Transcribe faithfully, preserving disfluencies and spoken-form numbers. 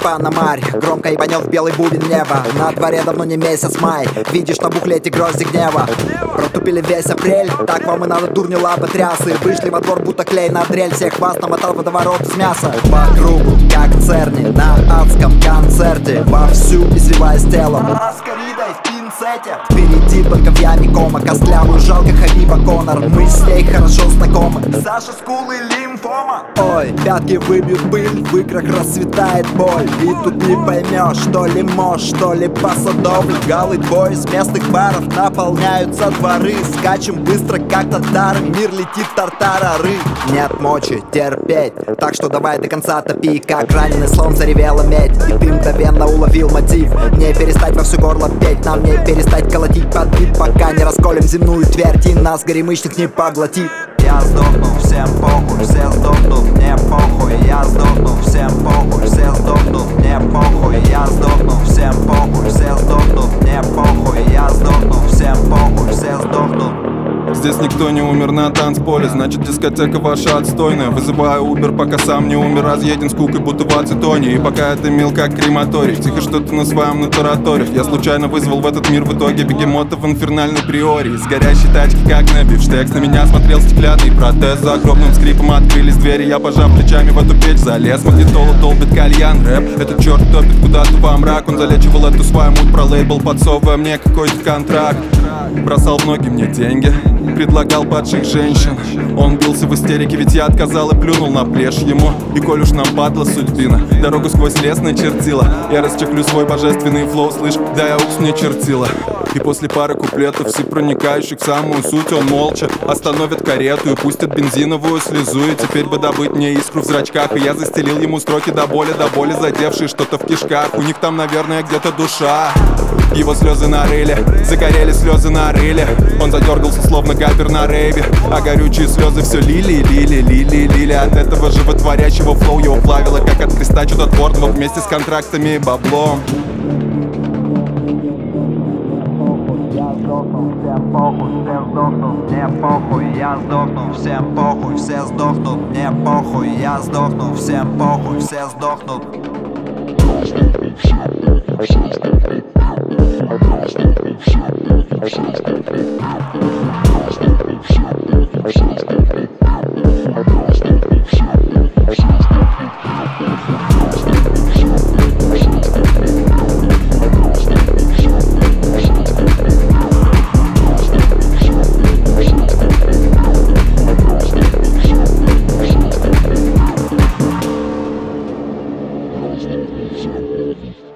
Панамарь. Громко ебанет в белый бубен неба. На дворе давно не месяц май. Видишь на буклете грозди гнева. Протупили весь апрель, так вам и надо, дурни лаботрясы. Вышли во двор, будто клей на дрель. Всех вас намотал водоворот из мяса. По кругу, как церни, на адском концерте. Вовсю извиваясь телом. Впереди только в яме кома. Костлявую жалко Хабиба Конор. Мы с ней хорошо знакомы. Саша скулы лимфома. Ой, пятки выбьют пыль, в икрах расцветает боль. И тут не поймешь, что ли мощь, что ли пасадобль. Галый бой из местных баров наполняются дворы. Скачем быстро, как татары. Мир летит тартарары. Нет мочи терпеть, так что давай до конца топи. Как раненый слон заревела медь. И ты мгновенно уловил мотив. Не перестать во все горло петь. Нам не перестать колотить под бит, пока не расколем земную твердь и нас горемычных не поглотит. Я сдохну, всем похуй, все сдохнут, мне похуй. Я сдохну, всем похуй, все сдохнут, мне похуй. Я сдохну, всем похуй, все сдохнут, мне похуй. Я сдохну, всем похуй, все сдохнут. Здесь никто не умер на танцполе, значит дискотека ваша отстойная. Вызываю Uber, пока сам не умер, разъеден скукой, будто в ацетоне. И пока это мил, как крематорий, тихо что-то на своем натураторе. Я случайно вызвал в этот мир в итоге бегемота в инфернальной приории. С горящей тачки, как на бифштекс, на меня смотрел стеклянный протез. За огромным скрипом открылись двери, я, пожав плечами, в эту печь залез. Магнитола долбит кальян, рэп, этот черт топит куда-то во мрак. Он залечивал эту свою муть, про лейбл, подсовывая мне какой-то контракт. Бросал в ноги мне деньги, предлагал падших женщин. Он бился в истерике, ведь я отказал и плюнул на плешь ему. И коль уж нам падла судьбина, дорогу сквозь лес начертила. Я расчехлю свой божественный флоу, слышь, да я укс мне чертила. И после пары куплетов, всепроникающих в самую суть, он молча остановит карету и пустит бензиновую слезу. И теперь бы добыть мне искру в зрачках. И я застелил ему строки до боли, до боли задевшие что-то в кишках. У них там, наверное, где-то душа. Его слезы нарыли, загорели слезы нарыли. Он задергался, словно гапер на рейве. А горючие слезы все лили, лили, лили, лили. От этого животворящего флоу его плавило, как от креста чудотворного, вместе с контрактами и баблом. Всем похуй, все сдохнут, мне похуй. Я сдохну, всем похуй, все сдохнут, мне похуй. Я сдохну, всем похуй, все сдохнут. Thank you.